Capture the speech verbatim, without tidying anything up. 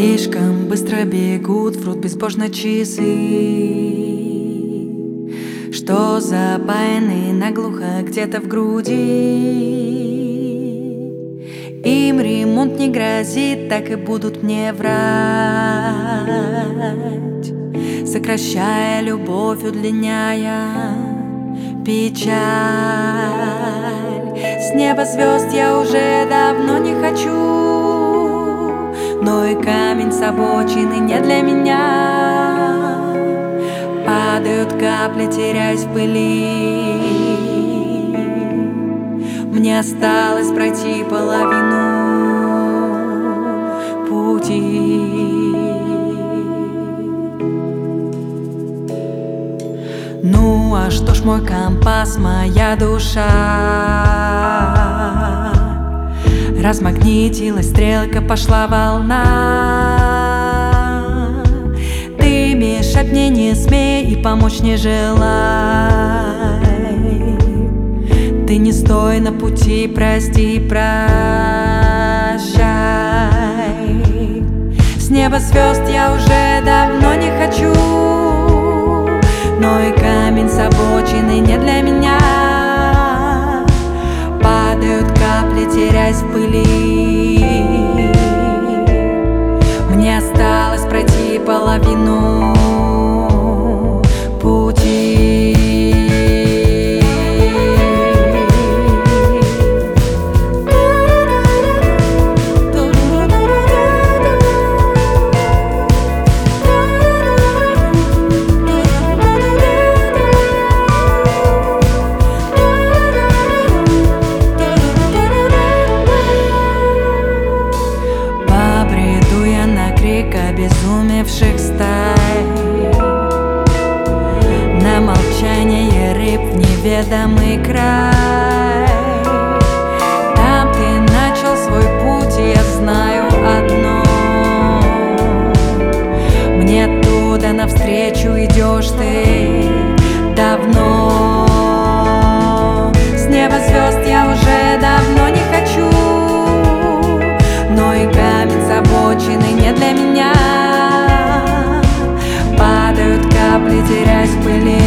Слишком быстро бегут врут безбожно часы, что запаяны наглухо где-то в груди. Им ремонт не грозит, так и будут мне врать, сокращая любовь, удлиняя печаль. С неба звезд я уже давно не хочу, но и камень с обочины не для меня. Падают капли, теряясь в пыли. Мне осталось пройти половину пути. Ну а что ж мой компас, моя душа? Размагнитилась стрелка, пошла волна. Ты мешать мне не смей и помочь не желай. Ты не стой на пути, прости, прощай. С неба звезд я уже давно не хочу, но и камень с обочины не для меня. Падают капли, теряясь в пыли. Мне осталось пройти половину пути. Обезумевших стай, на молчание рыб в неведомый край. Там ты начал свой путь, и я знаю одно: мне оттуда навстречу идешь ты давно. С неба звезд я уже давно не хочу, но и камень с обочины не для меня. Падают капли, теряясь в пыли.